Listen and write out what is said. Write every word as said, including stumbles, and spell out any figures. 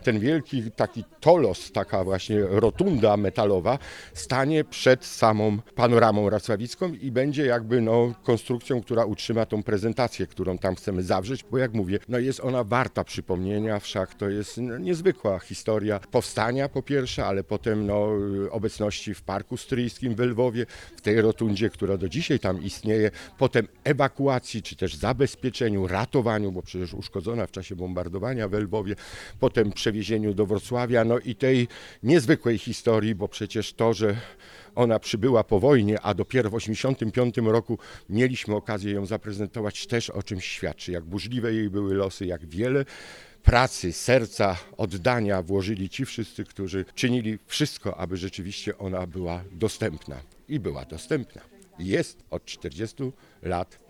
Ten wielki taki tolos, taka właśnie rotunda metalowa stanie przed samą panoramą racławicką i będzie jakby no, konstrukcją, która utrzyma tą prezentację, którą tam chcemy zawrzeć, bo jak mówię, no jest ona warta przypomnienia, wszak to jest no, niezwykła historia powstania po pierwsze, ale potem no, obecności w Parku Stryjskim w Lwowie, w tej rotundzie, która do dzisiaj tam istnieje, potem ewakuacji, czy też zabezpieczeniu, ratowaniu, bo przecież uszkodzona w czasie bombardowania w Lwowie, potem przewiezieniu do Wrocławia, no i tej niezwykłej historii, bo przecież to, że ona przybyła po wojnie, a dopiero w osiemdziesiątym piątym roku mieliśmy okazję ją zaprezentować, też o czymś świadczy, jak burzliwe jej były losy, jak wiele pracy, serca, oddania włożyli ci wszyscy, którzy czynili wszystko, aby rzeczywiście ona była dostępna. I była dostępna. I jest od czterdziestu lat